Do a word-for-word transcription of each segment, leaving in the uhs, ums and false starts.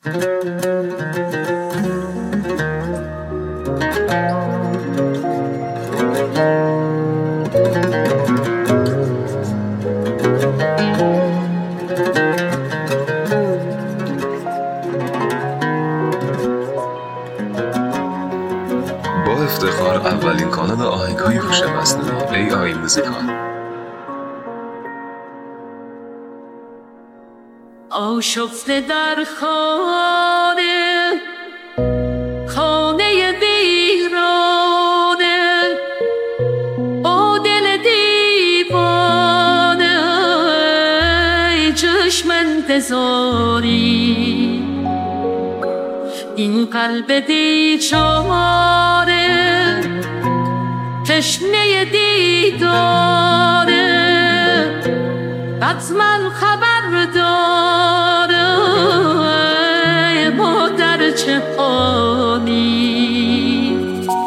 با افتخار اولین کانال آهنگ‌های هوش مصنوعی ای آی موزیکال. آشفته در خانه خانه ویرانه با دل دیوانه چشم انتظاری این قلب بیچاره تشنه دیداره حتما خبر داره ما در چه حالی.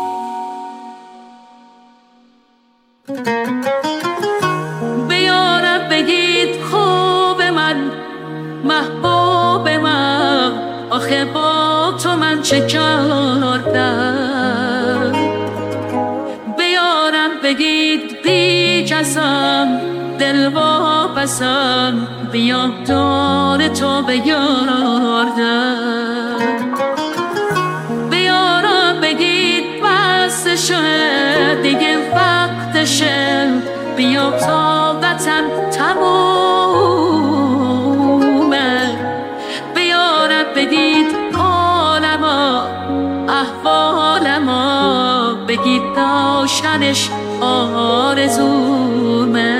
بیارم بگید خوب من محبوب من آخه با تو من چه کردم. بیارم بگید بی کسم دل واپسم بیام دار تو بیاردم. بیارم بگید بستشه دیگه وقتشه بیام طاقتم تمومه. بیارم بگید حالما احوالما بگید داشتنش آرزومه.